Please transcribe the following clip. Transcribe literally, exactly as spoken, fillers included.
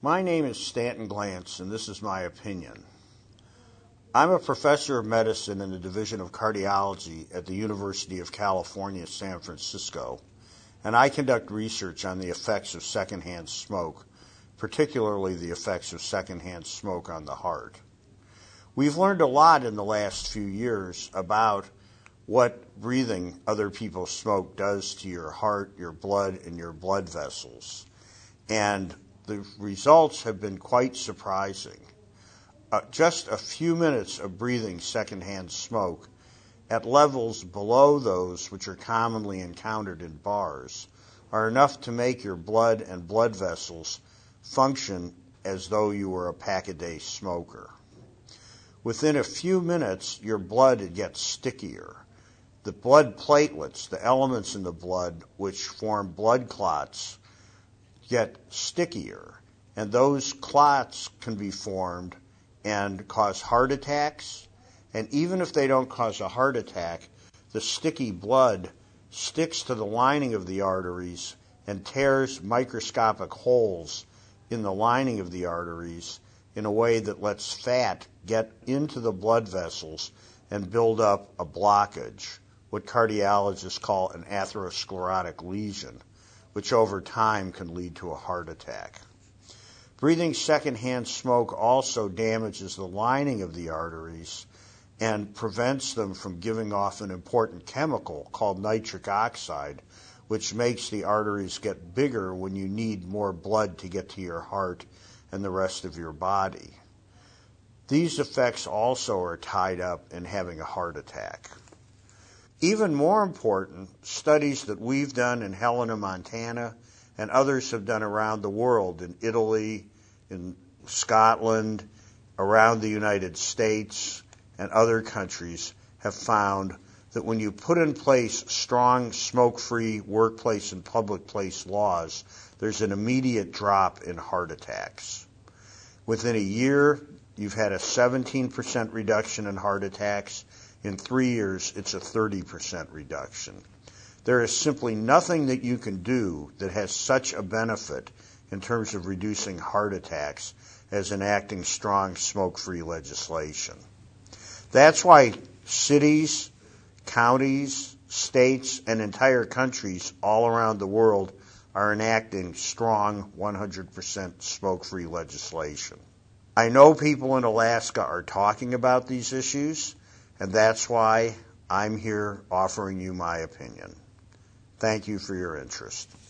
My name is Stanton Glantz, and this is my opinion. I'm a professor of medicine in the Division of Cardiology at the University of California, San Francisco, and I conduct research on the effects of secondhand smoke, particularly the effects of secondhand smoke on the heart. We've learned a lot in the last few years about what breathing other people's smoke does to your heart, your blood, and your blood vessels. And the results have been quite surprising. Uh, just a few minutes of breathing secondhand smoke at levels below those which are commonly encountered in bars are enough to make your blood and blood vessels function as though you were a pack-a-day smoker. Within a few minutes, your blood gets stickier. The blood platelets, the elements in the blood which form blood clots, get stickier, and those clots can be formed and cause heart attacks. And even if they don't cause a heart attack, the sticky blood sticks to the lining of the arteries and tears microscopic holes in the lining of the arteries in a way that lets fat get into the blood vessels and build up a blockage, what cardiologists call an atherosclerotic lesion, which over time can lead to a heart attack. Breathing secondhand smoke also damages the lining of the arteries and prevents them from giving off an important chemical called nitric oxide, which makes the arteries get bigger when you need more blood to get to your heart and the rest of your body. These effects also are tied up in having a heart attack. Even more important, studies that we've done in Helena, Montana, and others have done around the world, in Italy, in Scotland, around the United States, and other countries, have found that when you put in place strong smoke-free workplace and public place laws, there's an immediate drop in heart attacks. Within a year, you've had a seventeen percent reduction in heart attacks. In three years, it's a thirty percent reduction. There is simply nothing that you can do that has such a benefit in terms of reducing heart attacks as enacting strong smoke-free legislation. That's why cities, counties, states, and entire countries all around the world are enacting strong one hundred percent smoke-free legislation. I know people in Alaska are talking about these issues, and that's why I'm here offering you my opinion. Thank you for your interest.